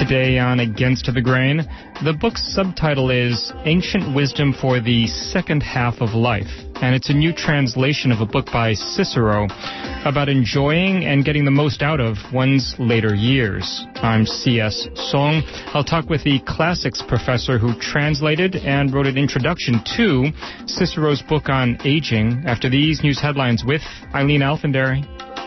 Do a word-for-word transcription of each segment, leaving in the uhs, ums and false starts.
Today on Against the Grain, the book's subtitle is Ancient Wisdom for the Second Half of Life, and it's a new translation of a book by Cicero about enjoying and getting the most out of one's later years. I'm C S. Song. I'll talk with the classics professor who translated and wrote an introduction to Cicero's book on aging after these news headlines with Eileen Alfandary.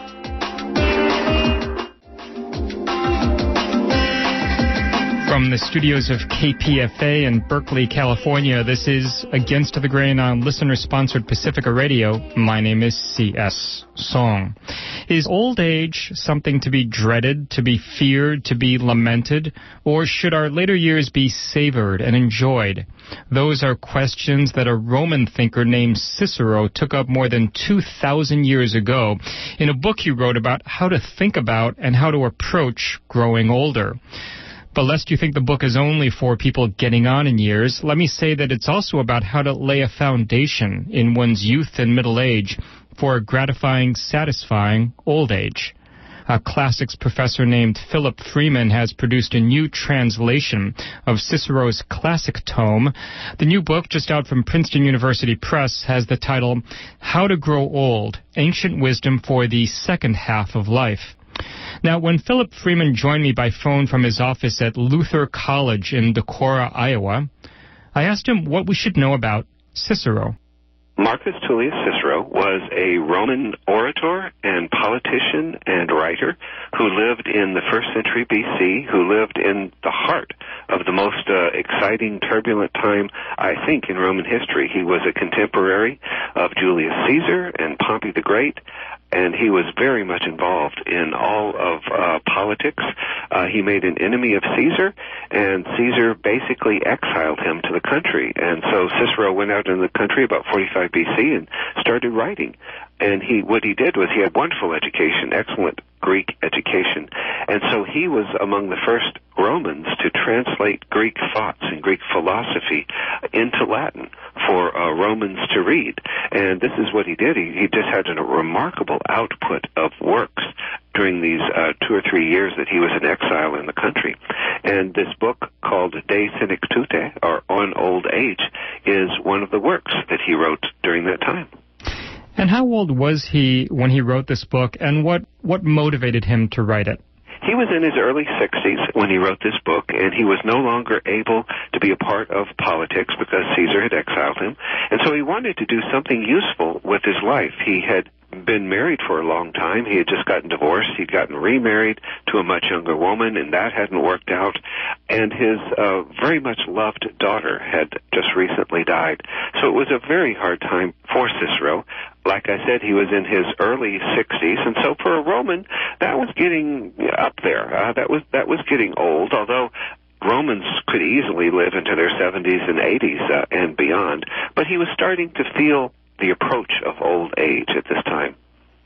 From the studios of K P F A in Berkeley, California, this is Against the Grain on listener-sponsored Pacifica Radio. My name is C S. Song. Is old age something to be dreaded, to be feared, to be lamented, or should our later years be savored and enjoyed? Those are questions that a Roman thinker named Cicero took up more than two thousand years ago in a book he wrote about how to think about and how to approach growing older. But lest you think the book is only for people getting on in years, let me say that it's also about how to lay a foundation in one's youth and middle age for a gratifying, satisfying old age. A classics professor named Philip Freeman has produced a new translation of Cicero's classic tome. The new book, just out from Princeton University Press, has the title, How to Grow Old, Ancient Wisdom for the Second Half of Life. Now, when Philip Freeman joined me by phone from his office at Luther College in Decorah, Iowa, I asked him what we should know about Cicero. Marcus Tullius Cicero was a Roman orator and politician and writer who lived in the first century B C, who lived in the heart of the most uh, exciting, turbulent time, I think, in Roman history. He was a contemporary of Julius Caesar and Pompey the Great, and he was very much involved in all of uh, politics. Uh, he made an enemy of Caesar, and Caesar basically exiled him to the country. And so Cicero went out in the country about forty-five B C and started writing. And he, what he did was he had wonderful education, excellent Greek education. And so he was among the first Romans to translate Greek thoughts and Greek philosophy into Latin for uh, Romans to read. And this is what he did. He, he just had a remarkable output of works during these uh, two or three years that he was in exile in the country. And this book called De Senectute, or On Old Age, is one of the works that he wrote during that time. And how old was he when he wrote this book, and what, what motivated him to write it? He was in his early sixties when he wrote this book, and he was no longer able to be a part of politics because Caesar had exiled him. And so he wanted to do something useful with his life. He had been married for a long time. He had just gotten divorced. He'd gotten remarried to a much younger woman, and that hadn't worked out. And his uh, very much loved daughter had just recently died. So it was a very hard time for Cicero. Like I said, he was in his early sixties, and so for a Roman, that was getting up there. Uh, that was that was getting old, although Romans could easily live into their seventies and eighties uh, and beyond. But he was starting to feel the approach of old age at this time.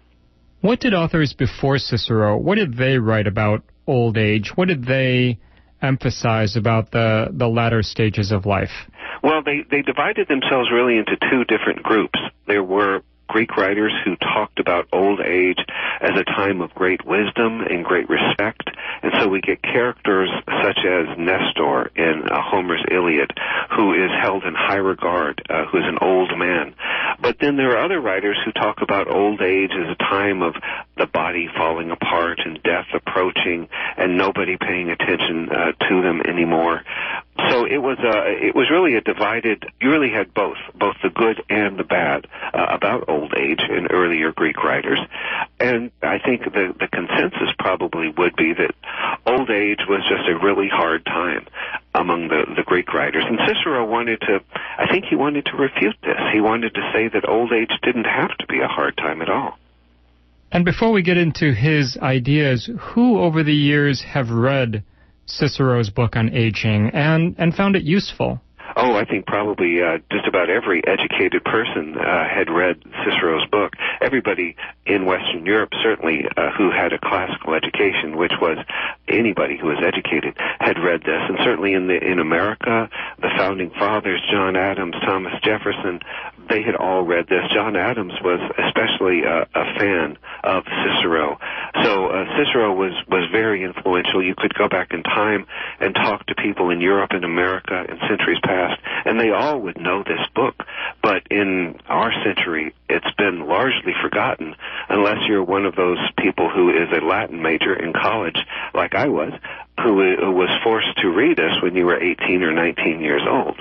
What did authors before Cicero, what did they write about old age? What did they emphasize about the, the latter stages of life? Well, they, they divided themselves really into two different groups. There were Greek writers who talked about old age as a time of great wisdom and great respect. And so we get characters such as Nestor in uh, Homer's Iliad, who is held in high regard, uh, who is an old man. But then there are other writers who talk about old age as a time of the body falling apart and death approaching and nobody paying attention uh, to them anymore. So it was uh, it was really a divided, you really had both, both the good and the bad uh, about old age in earlier Greek writers. And I think the, the consensus probably would be that old age was just a really hard time among the, the Greek writers. And Cicero wanted to, I think he wanted to refute this. He wanted to say that old age didn't have to be a hard time at all. And before we get into his ideas, who over the years have read Cicero's book on aging and, and found it useful? Oh, I think probably uh, just about every educated person uh, had read Cicero's book. Everybody in Western Europe, certainly, uh, who had a classical education, which was anybody who was educated, had read this. And certainly in the in America, the founding fathers, John Adams, Thomas Jefferson, they had all read this. John Adams was especially uh, a fan of Cicero. So uh, Cicero was, was very influential. You could go back in time and talk to people in Europe and America in centuries past, and they all would know this book. But in our century, it's been largely forgotten, unless you're one of those people who is a Latin major in college, like I was, who, who was forced to read this when you were eighteen or nineteen years old.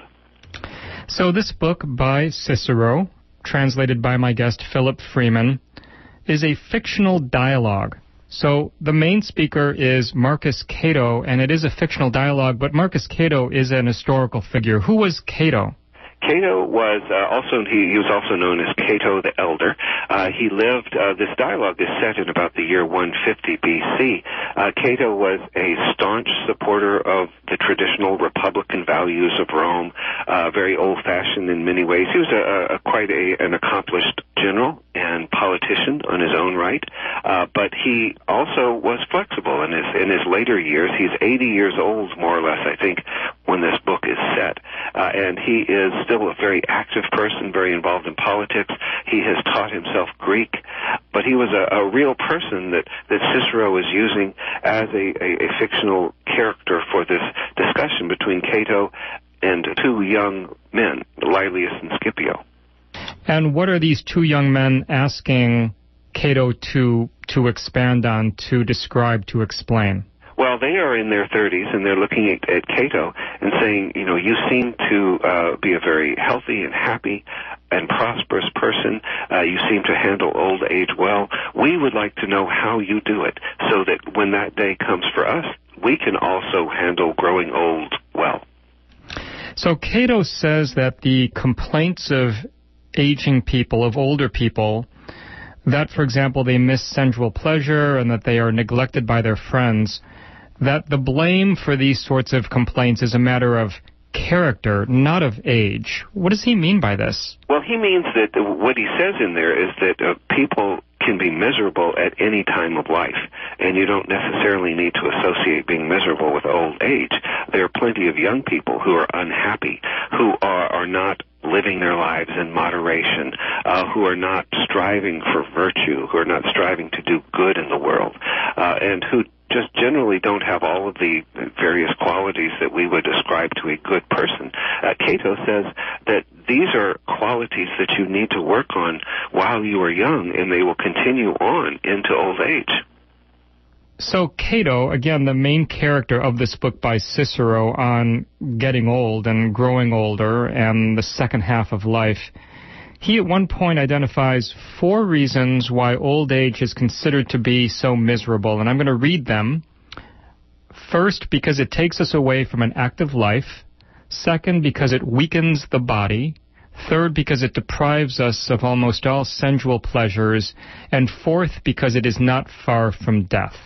So this book by Cicero, translated by my guest Philip Freeman, is a fictional dialogue. So the main speaker is Marcus Cato, and it is a fictional dialogue, but Marcus Cato is an historical figure. Who was Cato? Cato was uh, also, he, he was also known as Cato the Elder. Uh, he lived, uh, this dialogue is set in about the year one fifty B C. Uh, Cato was a staunch supporter of the traditional Republican values of Rome, uh, very old-fashioned in many ways. He was a, a, quite a, an accomplished general and politician on his own right, uh, but he also was flexible in his, in his later years. He's eighty years old, more or less, I think, when this book is set, uh, and he is still a very active person, very involved in politics. He has taught himself Greek, but he was a, a real person that, that Cicero was using as a, a, a fictional character for this discussion between Cato and two young men, Laelius and Scipio. And what are these two young men asking Cato to to expand on, to describe, to explain? Well, they are in their thirties, and they're looking at, at Cato and saying, you know, you seem to uh, be a very healthy and happy and prosperous person. Uh, you seem to handle old age well. We would like to know how you do it, so that when that day comes for us, we can also handle growing old well. So Cato says that the complaints of aging people, of older people, that, for example, they miss sensual pleasure and that they are neglected by their friends, that the blame for these sorts of complaints is a matter of character, not of age. What does he mean by this? Well, he means that what he says in there is that uh, people can be miserable at any time of life, and you don't necessarily need to associate being miserable with old age. There are plenty of young people who are unhappy, who are, are not living their lives in moderation, uh, who are not striving for virtue, who are not striving to do good in the world, uh, and who just generally don't have all of the various qualities that we would ascribe to a good person. Uh, Cato says that these are qualities that you need to work on while you are young, and they will continue on into old age. So Cato, again, the main character of this book by Cicero on getting old and growing older and the second half of life, he at one point identifies four reasons why old age is considered to be so miserable, and I'm going to read them. First, because it takes us away from an active life. Second, because it weakens the body. Third, because it deprives us of almost all sensual pleasures. And fourth, because it is not far from death.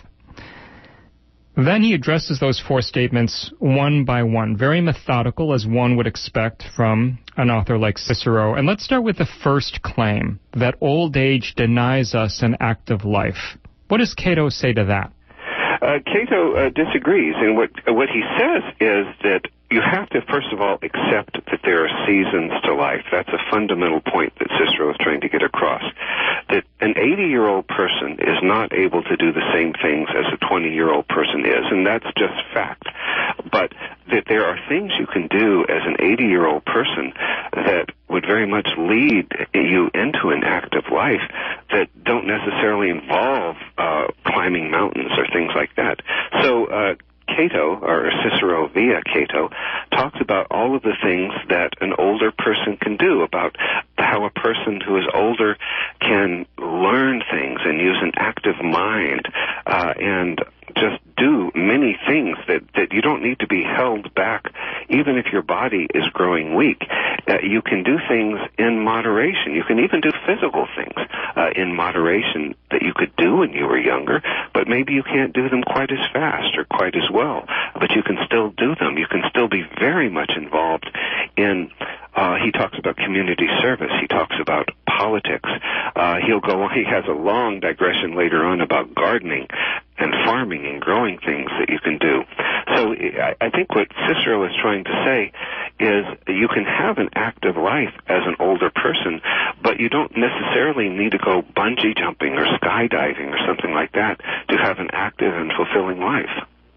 Then he addresses those four statements one by one, very methodical, as one would expect from an author like Cicero. And let's start with the first claim, that old age denies us an active life. What does Cato say to that? Uh, Cato uh, disagrees, and what uh, what he says is that you have to, first of all, accept that there are seasons to life. That's a fundamental point that Cicero is trying to get across. That an eighty-year-old person is not able to do the same things as a twenty-year-old person is, and that's just fact. But that there are things you can do as an eighty-year-old person that would very much lead you into an active life that don't necessarily involve uh, climbing mountains or things like that. So uh, Cato, or Cicero via Cato, talks about all of the things that an older person can do, about how a person who is older can learn things and use an active mind uh, and just do many things that, that you don't need to be held back, even if your body is growing weak. Uh, you can do things in moderation. You can even do physical things uh, in moderation that you could do when you were younger, but maybe you can't do them quite as fast or quite as well, but you can still do them. You can still be very much involved in, uh, he talks about community service. He talks about politics. Uh, he'll go on, he has a long digression later on about gardening and farming and growing things that you can do. So I think what Cicero is trying to say is you can have an active life as an older person, but you don't necessarily need to go bungee jumping or skydiving or something like that to have an active and fulfilling life.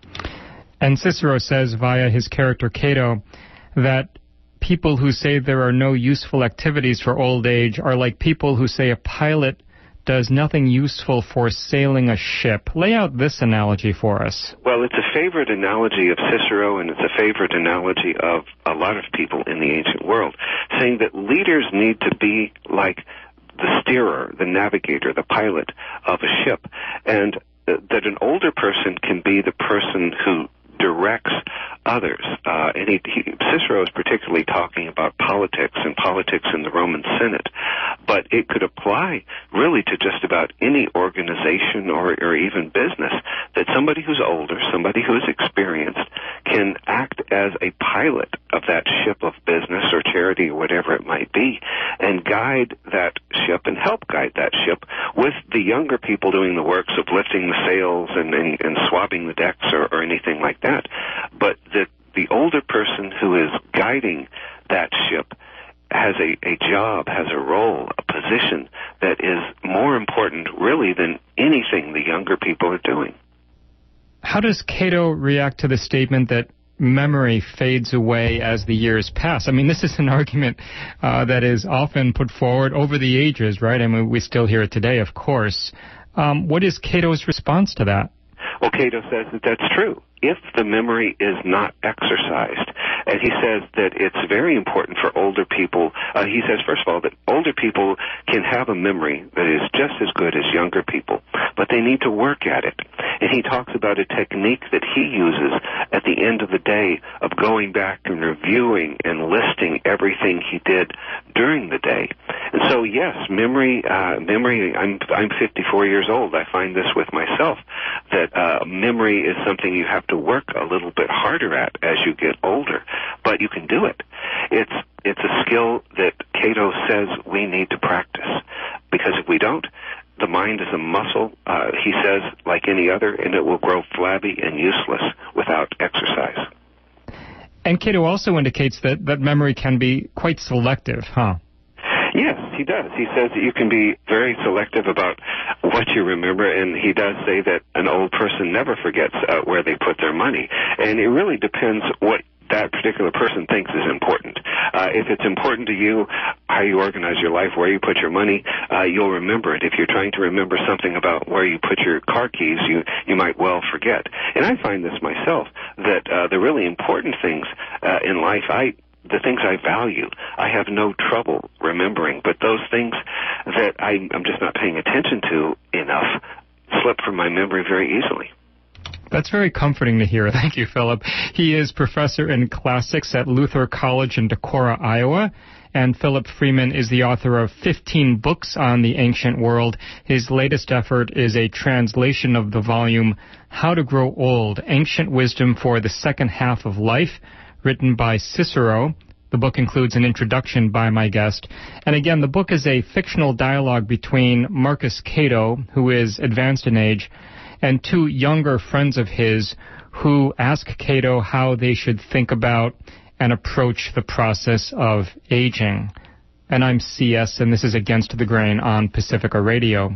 And Cicero says via his character Cato that people who say there are no useful activities for old age are like people who say a pilot does nothing useful for sailing a ship. Lay out this analogy for us. Well, it's a favorite analogy of Cicero, and it's a favorite analogy of a lot of people in the ancient world, saying that leaders need to be like the steerer, the navigator, the pilot of a ship, and that an older person can be the person who directs others. Uh, and he, he, Cicero is particularly talking about politics and politics in the Roman Senate. But it could apply really to just about any organization or, or even business, that somebody who's older, somebody who's experienced, can act as a pilot of that ship of business or charity or whatever it might be, and guide that ship and help guide that ship with the younger people doing the works of lifting the sails and, and, and swabbing the decks or, or anything like that. But the, the older person who is guiding that ship has a, a job, has a role, a position that is more important really than anything the younger people are doing. How does Cato react to the statement that memory fades away as the years pass? I mean, this is an argument uh, that is often put forward over the ages, right? I mean, we still hear it today, of course. Um, what is Cato's response to that? Well, Cato says that that's true if the memory is not exercised. And he says that it's very important for older people. Uh, he says, first of all, that older people can have a memory that is just as good as younger people, but they need to work at it. And he talks about a technique that he uses at the end of the day of going back and reviewing and listing everything he did during the day. And so, yes, memory, uh, memory, I'm, I'm fifty-four years old. I find this with myself, that uh, memory is something you have to work a little bit harder at as you get older, but you can do it. It's it's a skill that Cato says we need to practice, because if we don't, the mind is a muscle, uh, he says, like any other, and it will grow flabby and useless without exercise. And Cato also indicates that, that memory can be quite selective, huh? Yes, he does. He says that you can be very selective about what you remember, and he does say that an old person never forgets uh, where they put their money. And it really depends what that particular person thinks is important. Uh, if it's important to you, how you organize your life, where you put your money, uh, you'll remember it. If you're trying to remember something about where you put your car keys, you, you might well forget. And I find this myself, that uh, the really important things uh, in life, I the things I value, I have no trouble remembering. But those things that I, I'm just not paying attention to enough slip from my memory very easily. That's very comforting to hear. Thank you, Philip. He is professor in classics at Luther College in Decorah, Iowa. And Philip Freeman is the author of fifteen books on the ancient world. His latest effort is a translation of the volume How to Grow Old, Ancient Wisdom for the Second Half of Life, written by Cicero. The book includes an introduction by my guest. And again, the book is a fictional dialogue between Marcus Cato, who is advanced in age, and two younger friends of his who ask Cato how they should think about and approach the process of aging. And I'm C S, and this is Against the Grain on Pacifica Radio.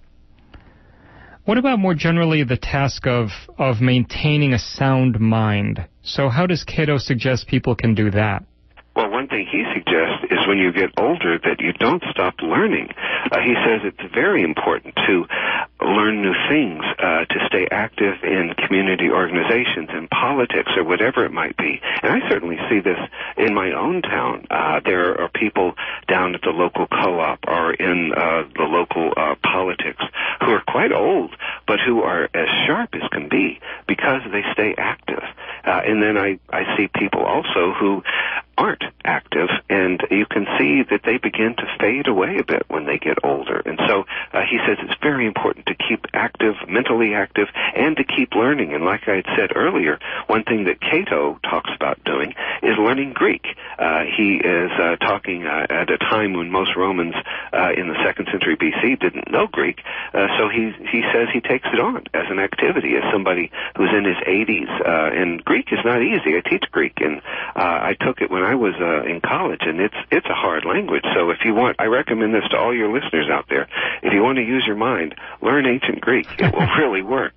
What about more generally the task of, of maintaining a sound mind? So how does Cato suggest people can do that? Well, one thing he suggests is when you get older that you don't stop learning. Uh, he says it's very important to learn new things, uh, to stay active in community organizations, in politics, or whatever it might be. And I certainly see this in my own town. Uh, there are people down at the local co-op or in uh, the local uh, politics who are quite old, but who are as sharp as can be because they stay active. Uh, and then I, I see people also who aren't active, and you can see that they begin to fade away a bit when they get older. And so uh, he says it's very important to keep active, mentally active, and to keep learning. And like I had said earlier, one thing that Cato talks about doing is learning Greek. Uh, he is uh, talking uh, at a time when most Romans uh, in the second century B C didn't know Greek, uh, so he he says he takes it on as an activity, as somebody who's in his eighties. Uh, and Greek is not easy. I teach Greek, and uh, I took it when when I was uh, in college, and it's it's a hard language. So if you want, I recommend this to all your listeners out there. If you want to use your mind, learn ancient Greek. It will really work.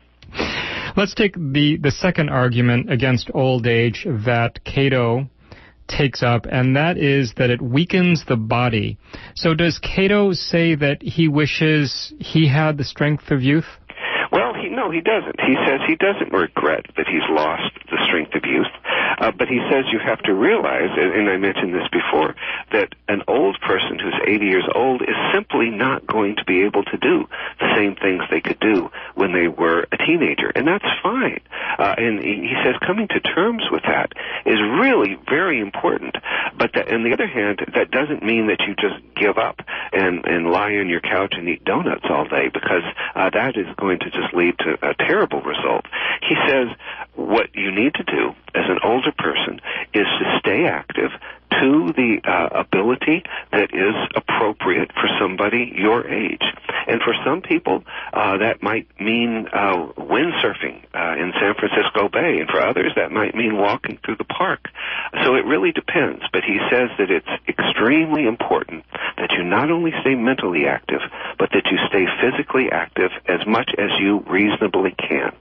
Let's take the, the second argument against old age that Cato takes up, and that is that it weakens the body. So does Cato say that he wishes he had the strength of youth? Well, he, no, he doesn't. He says he doesn't regret that he's lost the strength of youth, uh, but he says you have to realize, and I mentioned this before, that an old person who's eighty years old is simply not going to be able to do the same things they could do when they were a teenager, and that's fine. Uh, and he says coming to terms with that is really very important, but that, on the other hand, that doesn't mean that you just give up and, and lie on your couch and eat donuts all day, because uh, that is going to just lead to a terrible result. He says what you need to do as an older person is to stay active to the uh, ability that is appropriate for somebody your age. And for some people, uh, that might mean uh, windsurfing uh, in San Francisco Bay, and for others, that might mean walking through the park. So it really depends, but he says that it's extremely important that you not only stay mentally active, but that you stay physically active as much as you reasonably can.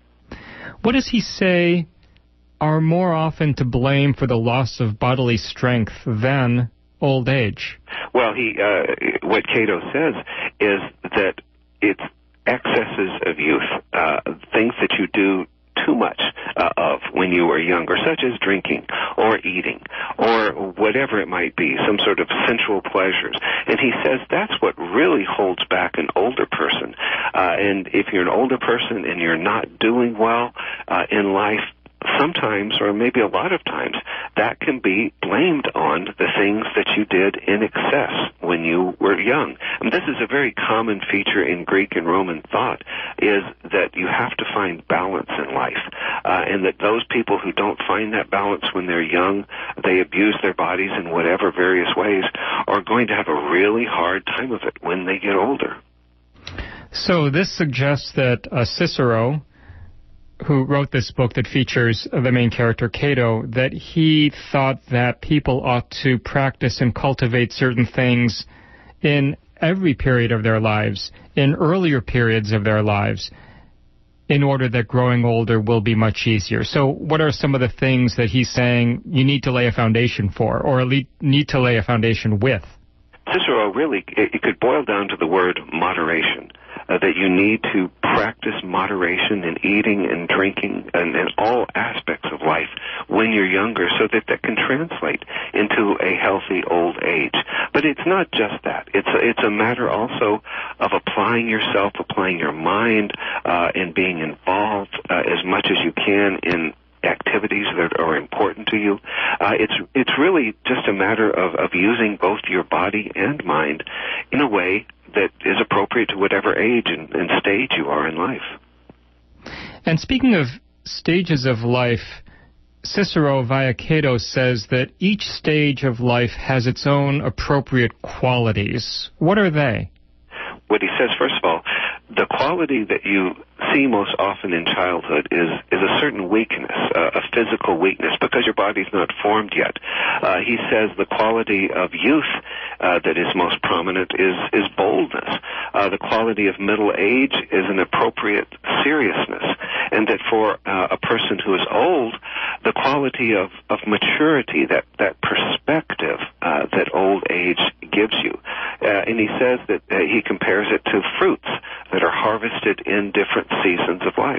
What does he say are more often to blame for the loss of bodily strength than old age? Well, he uh, what Cato says is that it's excesses of youth, uh, things that you do too much uh, of when you were younger, such as drinking or eating or whatever it might be, some sort of sensual pleasures. And he says that's what really holds back an older person. Uh, and if you're an older person and you're not doing well uh, in life, sometimes, or maybe a lot of times, that can be blamed on the things that you did in excess when you were young. And this is a very common feature in Greek and Roman thought, is that you have to find balance in life, uh, and that those people who don't find that balance when they're young, they abuse their bodies in whatever various ways, are going to have a really hard time of it when they get older. So this suggests that uh, Cicero, who wrote this book that features the main character, Cato, that he thought that people ought to practice and cultivate certain things in every period of their lives, in earlier periods of their lives, in order that growing older will be much easier. So what are some of the things that he's saying you need to lay a foundation for, or at least need to lay a foundation with? Cicero really, it could boil down to the word moderation. Uh, that you need to practice moderation in eating and drinking and in all aspects of life when you're younger, so that that can translate into a healthy old age. But it's not just that. It's a, it's a matter also of applying yourself, applying your mind, uh, and being involved uh, as much as you can in activities that are important to you. Uh, it's it's really just a matter of, of using both your body and mind in a way that is appropriate to whatever age and, and stage you are in life. And speaking of stages of life, Cicero via Cato says that each stage of life has its own appropriate qualities. What are they? What he says, first of all, the quality that you see most often in childhood is is a certain weakness, uh, a physical weakness, because your body's not formed yet. Uh, he says the quality of youth uh, that is most prominent is is boldness. Uh, the quality of middle age is an appropriate seriousness, and that for uh, a person who is old, the quality of, of maturity, that that perspective uh, that old age gives you. Uh, and he says that uh, he compares it to fruits that are harvested in different seasons of life.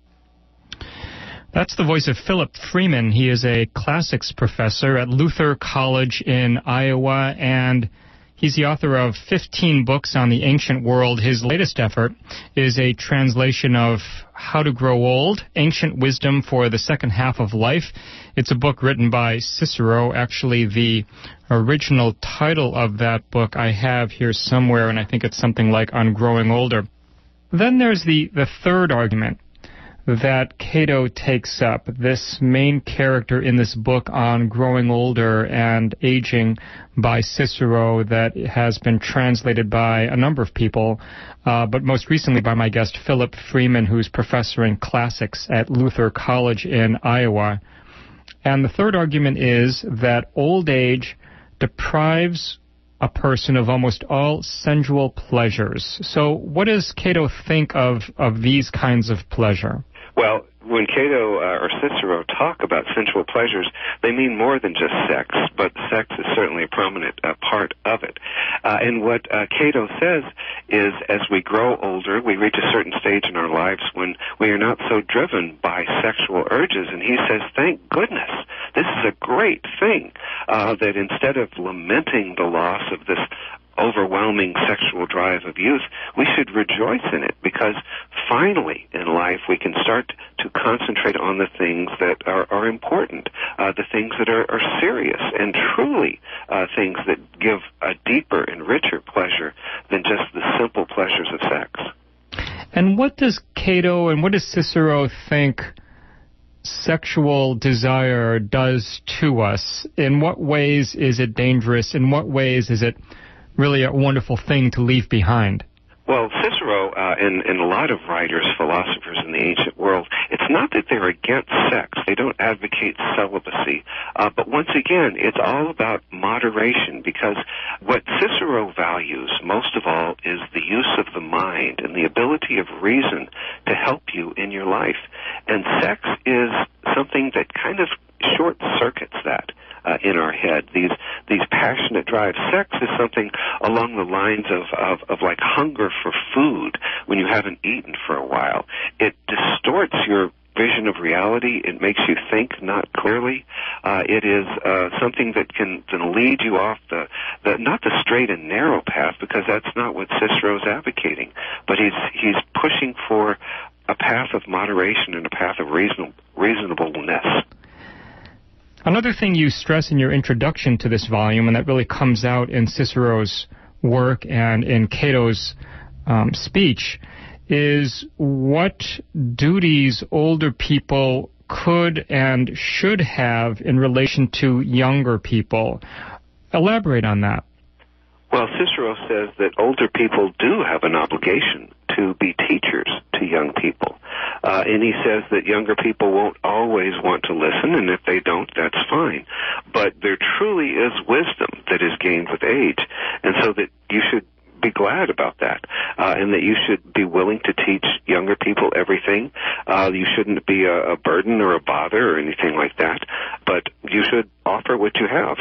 That's the voice of Philip Freeman. He is a classics professor at Luther College in Iowa, and he's the author of fifteen books on the ancient world. His latest effort is a translation of How to Grow Old, Ancient Wisdom for the Second Half of Life. It's a book written by Cicero. Actually, the original title of that book I have here somewhere, and I think it's something like On Growing Older. Then there's the, the third argument that Cato takes up, this main character in this book on growing older and aging by Cicero, that has been translated by a number of people, uh, but most recently by my guest Philip Freeman, who's professor in classics at Luther College in Iowa. And the third argument is that old age deprives a person of almost all sensual pleasures. So what does Cato think of, of these kinds of pleasure? Well, when Cato uh, or Cicero talk about sensual pleasures, they mean more than just sex, but sex is certainly a prominent uh, part of it. Uh, and what uh, Cato says is as we grow older, we reach a certain stage in our lives when we are not so driven by sexual urges. And he says, thank goodness, this is a great thing, uh, that instead of lamenting the loss of this overwhelming sexual drive of youth, we should rejoice in it, because finally in life we can start to concentrate on the things that are, are important, uh, the things that are, are serious and truly uh, things that give a deeper and richer pleasure than just the simple pleasures of sex. And what does Cato and what does Cicero think sexual desire does to us? In what ways is it dangerous? In what ways is it really a wonderful thing to leave behind? Well, Cicero uh, and, and a lot of writers, philosophers in the ancient world, it's not that they're against sex. They don't advocate celibacy. Uh, but once again, it's all about moderation, because what Cicero values most of all is the use of the mind and the ability of reason to help you in your life. And sex is something that kind of short-circuits that. Uh, in our head, these these passionate drives. Sex is something along the lines of, of, of like hunger for food when you haven't eaten for a while. It distorts your vision of reality. It makes you think not clearly. Uh, it is uh, something that can, can lead you off the, the not the straight and narrow path, because that's not what Cicero's advocating. But he's he's pushing for a path of moderation and a path of reason, reasonableness. Another thing you stress in your introduction to this volume, and that really comes out in Cicero's work and in Cato's um, speech, is what duties older people could and should have in relation to younger people. Elaborate on that. Well, Cicero says that older people do have an obligation to be teachers to young people. Uh, and he says that younger people won't always want to listen, and if they don't, that's fine. But there truly is wisdom that is gained with age, and so that you should be glad about that, uh, and that you should be willing to teach younger people everything. Uh, you shouldn't be a, a burden or a bother or anything like that, but you should offer what you have.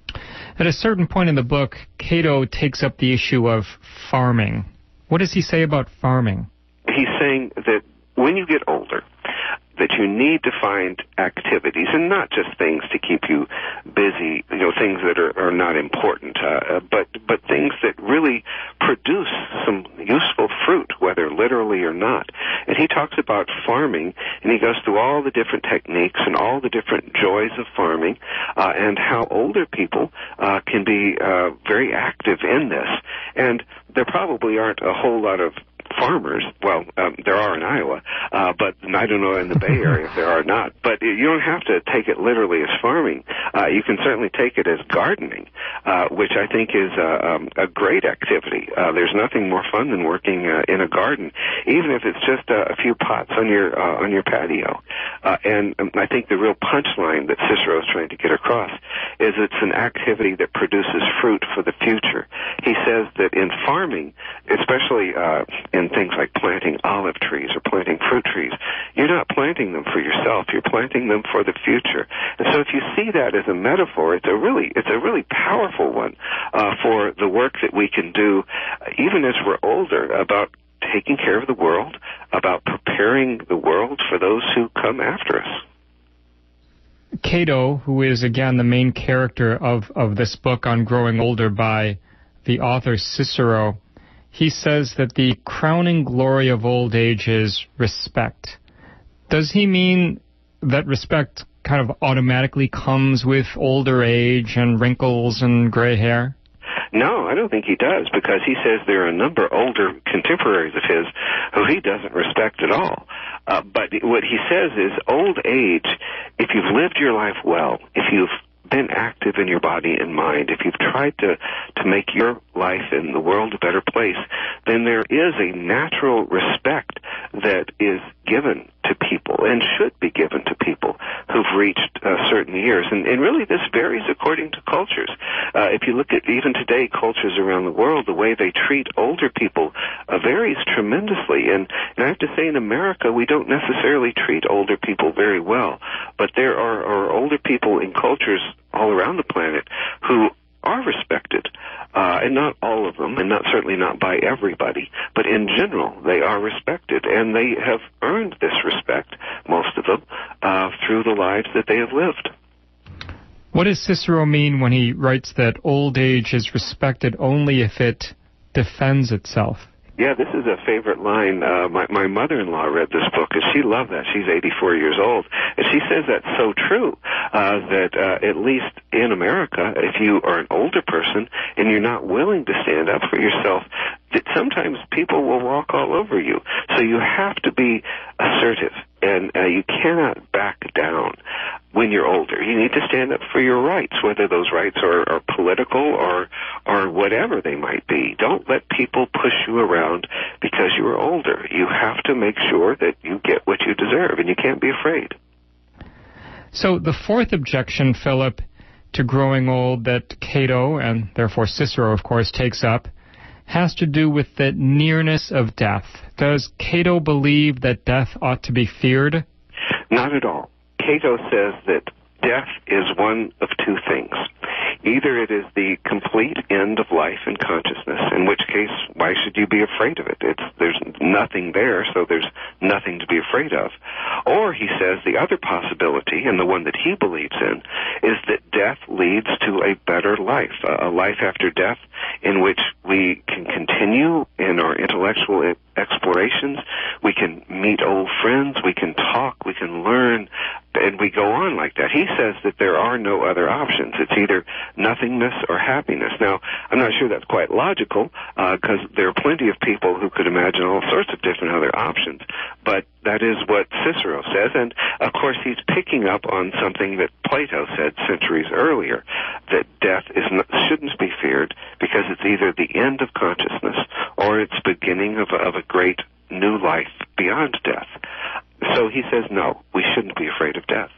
At a certain point in the book, Cato takes up the issue of farming. What does he say about farming? He's saying that when you get older, that you need to find activities, and not just things to keep you busy, you know, things that are, are not important, uh, but but things that really produce some useful fruit, whether literally or not. And he talks about farming, and he goes through all the different techniques and all the different joys of farming, uh, and how older people uh, can be uh, very active in this. And there probably aren't a whole lot of farmers. Well, um, there are in Iowa, uh, but I don't know in the Bay Area if there are not. But you don't have to take it literally as farming. Uh, you can certainly take it as gardening, uh, which I think is uh, um, a great activity. Uh, there's nothing more fun than working uh, in a garden, even if it's just uh, a few pots on your uh, on your patio. Uh, and um, I think the real punchline that Cicero is trying to get across is it's an activity that produces fruit for the future. He says that in farming, especially uh, in things like planting olive trees or planting fruit trees, you're not planting them for yourself. You're planting them for the future. And so if you see that as a metaphor, it's a really it's a really powerful one uh, for the work that we can do, even as we're older, about taking care of the world, about preparing the world for those who come after us. Cato, who is, again, the main character of, of this book on growing older by the author Cicero, he says that the crowning glory of old age is respect. Does he mean that respect kind of automatically comes with older age and wrinkles and gray hair? No, I don't think he does, because he says there are a number of older contemporaries of his who he doesn't respect at all. Uh, but what he says is old age, if you've lived your life well, if you've been active in your body and mind, if you've tried to, to make your life and the world a better place, then there is a natural respect that is given to people. people and should be given to people who've reached uh, certain years. And, and really this varies according to cultures. Uh, if you look at even today cultures around the world, the way they treat older people uh, varies tremendously. And, and I have to say in America we don't necessarily treat older people very well. But there are, are older people in cultures all around the planet who are respected, uh, and not all of them, and not certainly not by everybody, but in general, they are respected, and they have earned this respect, most of them, uh, through the lives that they have lived. What does Cicero mean when he writes that old age is respected only if it defends itself? Yeah, this is a favorite line. Uh, my, my mother-in-law read this book, and she loved that. She's eighty-four years old, and she says that's so true, uh, that uh, at least in America, if you are an older person and you're not willing to stand up for yourself, that sometimes people will walk all over you. So you have to be assertive, and uh, you cannot back down when you're older. You need to stand up for your rights, whether those rights are, are political or or whatever they might be. Don't let people push you around because you are older. You have to make sure that you get what you deserve, and you can't be afraid. So the fourth objection, Philip, to growing old that Cato, and therefore Cicero, of course, takes up, has to do with the nearness of death. Does Cato believe that death ought to be feared? Not at all. Cato says that death is one of two things. Either it is the complete end of life and consciousness, in which case, why should you be afraid of it? It's, there's nothing there, so there's nothing to be afraid of. Or, he says, the other possibility, and the one that he believes in, is that death leads to a better life, a life after death in which we can continue in our intellectual explorations, we can meet old friends, we can talk, we can learn, and we go on like that. He says that there are no other options. It's either nothingness or happiness. Now, I'm not sure that's quite logical, because uh, there are plenty of people who could imagine all sorts of different other options, but that is what Cicero says, and of course he's picking up on something that Plato said centuries earlier, that death is not, shouldn't be feared because it's either the end of consciousness or it's beginning of a, of a great new life beyond death. So he says, no, we shouldn't be afraid of death.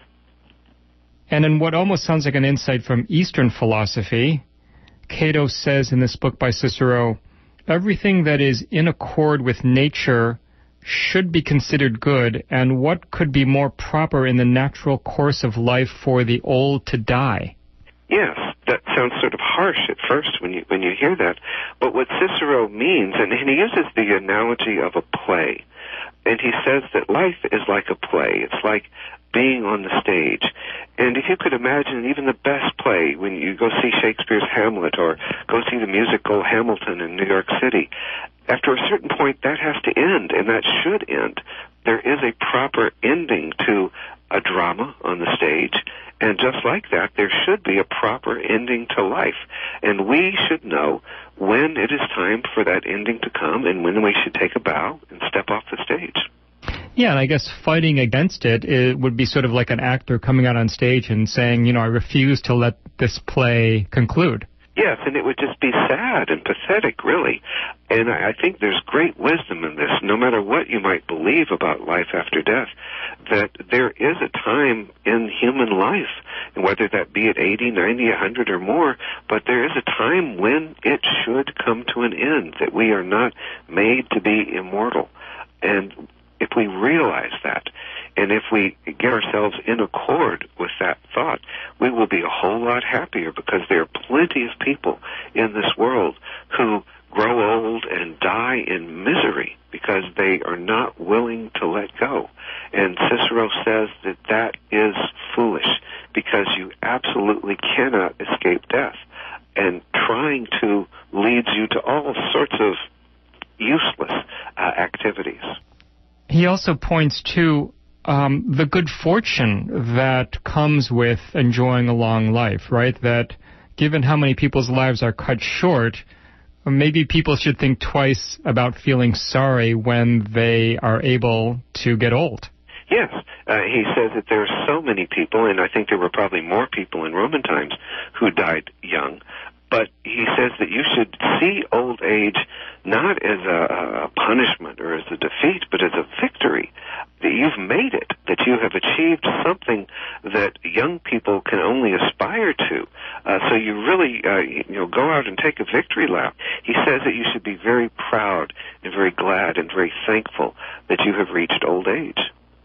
And in what almost sounds like an insight from Eastern philosophy, Cato says in this book by Cicero, everything that is in accord with nature should be considered good, and what could be more proper in the natural course of life for the old to die? Yes, that sounds sort of harsh at first when you when you hear that, but what Cicero means, and, and he uses the analogy of a play, and he says that life is like a play. It's like being on the stage. And if you could imagine even the best play, when you go see Shakespeare's Hamlet or go see the musical Hamilton in New York City, after a certain point that has to end, and that should end. There is a proper ending to a drama on the stage, and just like that, there should be a proper ending to life. And we should know when it is time for that ending to come and when we should take a bow and step off the stage. Yeah, and I guess fighting against it, it would be sort of like an actor coming out on stage and saying, you know, I refuse to let this play conclude. Yes, and it would just be sad and pathetic, really. And I think there's great wisdom in this, no matter what you might believe about life after death, that there is a time in human life, and whether that be at eighty, ninety, one hundred or more, but there is a time when it should come to an end, that we are not made to be immortal. And if we realize that, and if we get ourselves in accord with that thought, we will be a whole lot happier, because there are plenty of people in this world who grow old and die in misery because they are not willing to let go. And Cicero says that that is foolish, because you absolutely cannot escape death. And trying to leads you to all sorts of useless uh, activities. He also points to um, the good fortune that comes with enjoying a long life, right? That given how many people's lives are cut short, maybe people should think twice about feeling sorry when they are able to get old. Yes, uh, he says that there are so many people, and I think there were probably more people in Roman times who died young, but he says that you should see old age not as a, a punishment or as a defeat, but as a victory, that you've made it, that have achieved something that young people can only aspire to. Uh, so you really, uh, you know, go out and take a victory lap. He says that you should be very proud and very glad and very thankful that you have reached old age.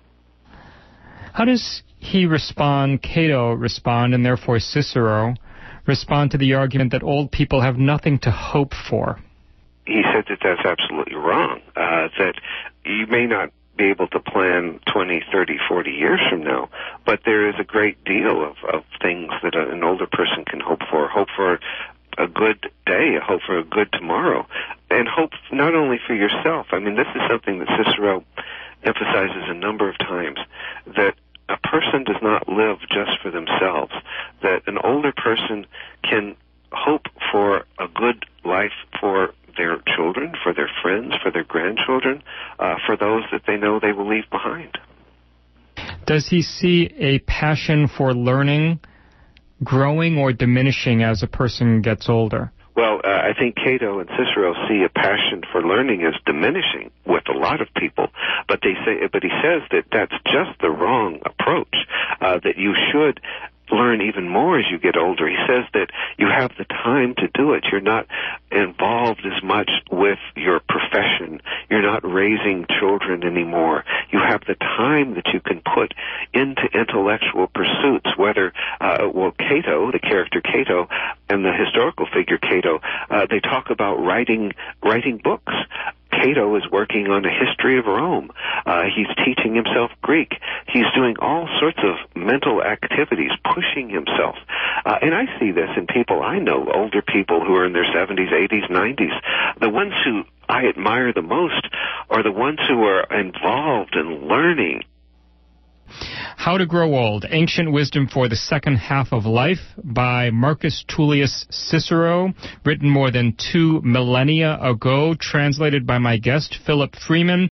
How does he respond, Cato respond, and therefore Cicero respond to the argument that old people have nothing to hope for? He said that that's absolutely wrong, uh, that you may not be able to plan twenty, thirty, forty years from now, but there is a great deal of, of things that an older person can hope for. Hope for a good day, hope for a good tomorrow, and hope not only for yourself. I mean, this is something that Cicero emphasizes a number of times, that a person does not live just for themselves, that an older person can hope for a good life for their children, for their friends, for their grandchildren, uh, for those that they know they will leave behind. Does he see a passion for learning growing or diminishing as a person gets older? Well, uh, I think Cato and Cicero see a passion for learning as diminishing with a lot of people, but they say, but he says that that's just the wrong approach. Uh, that you should learn even more as you get older. He says that you have the time to do it. You're not involved as much with your profession. You're not raising children anymore. You have the time that you can put into intellectual pursuits, whether, uh, well, Cato, the character Cato, and the historical figure Cato, uh, they talk about writing, writing books. Cato is working on a history of Rome. Uh, he's teaching himself Greek. He's doing all sorts of mental activities, pushing himself. Uh, and I see this in people I know, older people who are in their seventies, eighties, nineties. The ones who I admire the most are the ones who are involved in learning. How to Grow Old, Ancient Wisdom for the Second Half of Life by Marcus Tullius Cicero, written more than two millennia ago, translated by my guest, Philip Freeman.